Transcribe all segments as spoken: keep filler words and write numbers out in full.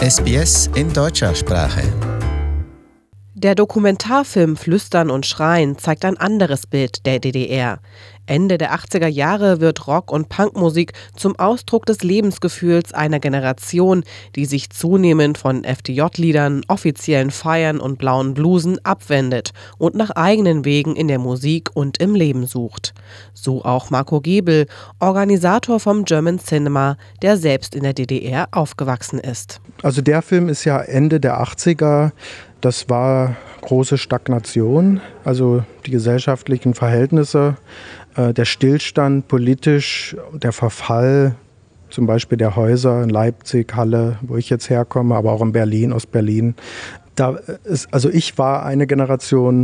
S B S in deutscher Sprache. Der Dokumentarfilm Flüstern und Schreien zeigt ein anderes Bild der D D R. Ende der achtziger Jahre wird Rock- und Punkmusik zum Ausdruck des Lebensgefühls einer Generation, die sich zunehmend von F D J-Liedern, offiziellen Feiern und blauen Blusen abwendet und nach eigenen Wegen in der Musik und im Leben sucht. So auch Marco Gebel, Organisator vom German Cinema, der selbst in der D D R aufgewachsen ist. Also der Film ist ja Ende der achtziger. Das war große Stagnation, also die gesellschaftlichen Verhältnisse, äh, der Stillstand politisch, der Verfall zum Beispiel der Häuser in Leipzig, Halle, wo ich jetzt herkomme, aber auch in Berlin, Ostberlin. Da ist, also ich war eine Generation,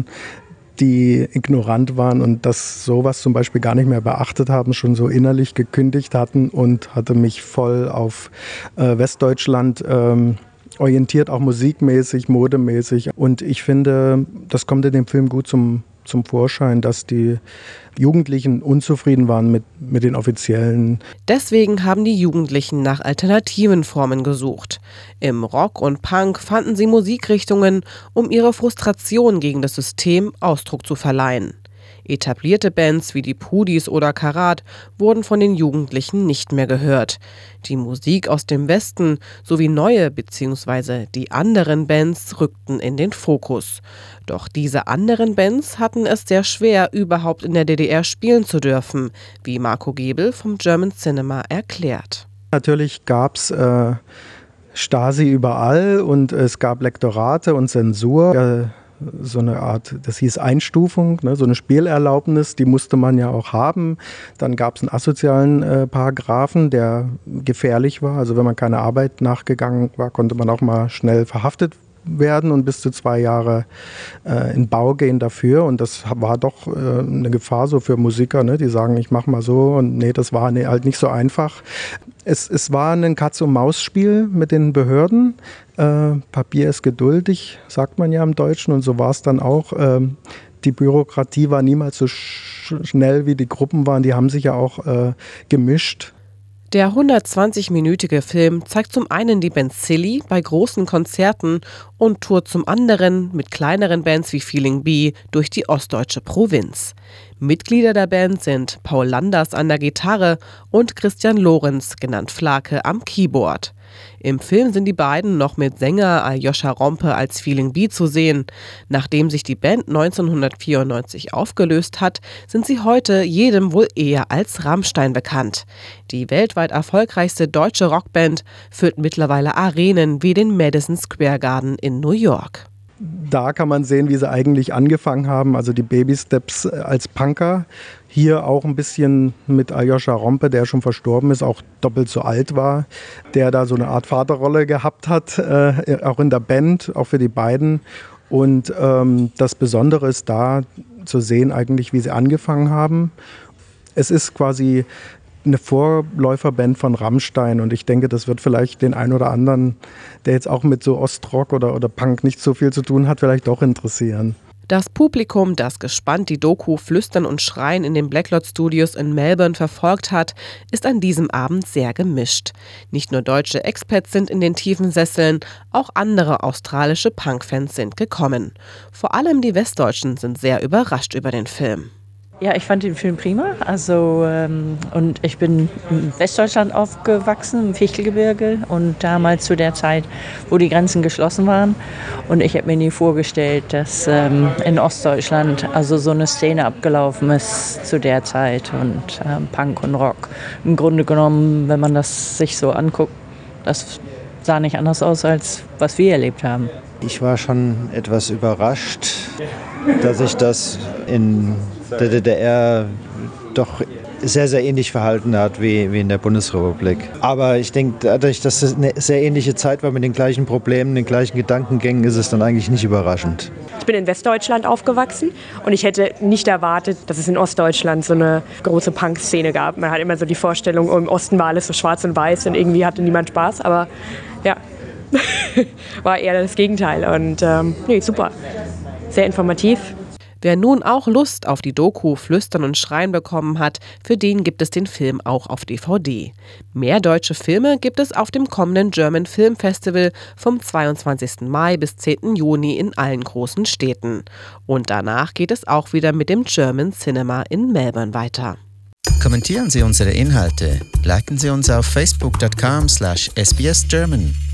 die ignorant waren und das sowas zum Beispiel gar nicht mehr beachtet haben, schon so innerlich gekündigt hatten und hatte mich voll auf äh, Westdeutschland ähm, orientiert, auch musikmäßig, modemäßig. Und ich finde, das kommt in dem Film gut zum, zum Vorschein, dass die Jugendlichen unzufrieden waren mit, mit den offiziellen. Deswegen haben die Jugendlichen nach alternativen Formen gesucht. Im Rock und Punk fanden sie Musikrichtungen, um ihre Frustration gegen das System Ausdruck zu verleihen. Etablierte Bands wie die Pudis oder Karat wurden von den Jugendlichen nicht mehr gehört. Die Musik aus dem Westen sowie neue bzw. die anderen Bands rückten in den Fokus. Doch diese anderen Bands hatten es sehr schwer, überhaupt in der D D R spielen zu dürfen, wie Marco Gebel vom German Cinema erklärt. Natürlich gab es äh, Stasi überall und es gab Lektorate und Zensur. Äh, so eine Art, das hieß Einstufung, ne, so eine Spielerlaubnis, die musste man ja auch haben. Dann gab es einen asozialen äh, Paragraphen, der gefährlich war. Also wenn man keine Arbeit nachgegangen war, konnte man auch mal schnell verhaftet werden und bis zu zwei Jahre äh, in Bau gehen dafür. Und das war doch äh, eine Gefahr so für Musiker, ne, die sagen, ich mach mal so. Und nee, das war ne, halt nicht so einfach. Es, es war ein Katz-und-Maus-Spiel mit den Behörden. Äh, Papier ist geduldig, sagt man ja im Deutschen. Und so war es dann auch. Ähm, die Bürokratie war niemals so sch- schnell, wie die Gruppen waren. Die haben sich ja auch äh, gemischt. Der hundertzwanzig-minütige Film zeigt zum einen die Band Silly bei großen Konzerten und tourt zum anderen mit kleineren Bands wie Feeling B durch die ostdeutsche Provinz. Mitglieder der Band sind Paul Landers an der Gitarre und Christian Lorenz, genannt Flake, am Keyboard. Im Film sind die beiden noch mit Sänger Aljoscha Rompe als Feeling B zu sehen. Nachdem sich die Band neunzehnhundertvierundneunzig aufgelöst hat, sind sie heute jedem wohl eher als Rammstein bekannt. Die weltweit erfolgreichste deutsche Rockband füllt mittlerweile Arenen wie den Madison Square Garden in New York. Da kann man sehen, wie sie eigentlich angefangen haben, also die Baby-Steps als Punker. Hier auch ein bisschen mit Aljoscha Rompe, der schon verstorben ist, auch doppelt so alt war, der da so eine Art Vaterrolle gehabt hat, äh, auch in der Band, auch für die beiden. Und ähm, das Besondere ist da zu sehen eigentlich, wie sie angefangen haben. Es ist quasi eine Vorläuferband von Rammstein und ich denke, das wird vielleicht den einen oder anderen, der jetzt auch mit so Ostrock oder, oder Punk nicht so viel zu tun hat, vielleicht doch interessieren. Das Publikum, das gespannt die Doku Flüstern und Schreien in den Blacklot Studios in Melbourne verfolgt hat, ist an diesem Abend sehr gemischt. Nicht nur deutsche Expats sind in den tiefen Sesseln, auch andere australische Punk-Fans sind gekommen. Vor allem die Westdeutschen sind sehr überrascht über den Film. Ja, ich fand den Film prima. Also ähm, und ich bin in Westdeutschland aufgewachsen, im Fichtelgebirge und damals zu der Zeit, wo die Grenzen geschlossen waren. Und ich habe mir nie vorgestellt, dass ähm, in Ostdeutschland also so eine Szene abgelaufen ist zu der Zeit und ähm, Punk und Rock. Im Grunde genommen, wenn man das sich so anguckt, das sah nicht anders aus, als was wir erlebt haben. Ich war schon etwas überrascht, dass ich das in der D D R doch sehr, sehr ähnlich verhalten hat wie, wie in der Bundesrepublik. Aber ich denke, dadurch, dass es eine sehr ähnliche Zeit war mit den gleichen Problemen, den gleichen Gedankengängen, ist es dann eigentlich nicht überraschend. Ich bin in Westdeutschland aufgewachsen und ich hätte nicht erwartet, dass es in Ostdeutschland so eine große Punk-Szene gab. Man hat immer so die Vorstellung, oh, im Osten war alles so schwarz und weiß und irgendwie hatte niemand Spaß, aber ja, war eher das Gegenteil und ähm, nee, super, sehr informativ. Wer nun auch Lust auf die Doku Flüstern und Schreien bekommen hat, für den gibt es den Film auch auf D V D. Mehr deutsche Filme gibt es auf dem kommenden German Film Festival vom zweiundzwanzigsten Mai bis zehnten Juni in allen großen Städten. Und danach geht es auch wieder mit dem German Cinema in Melbourne weiter. Kommentieren Sie unsere Inhalte, liken Sie uns auf facebook punkt com slash s b s german.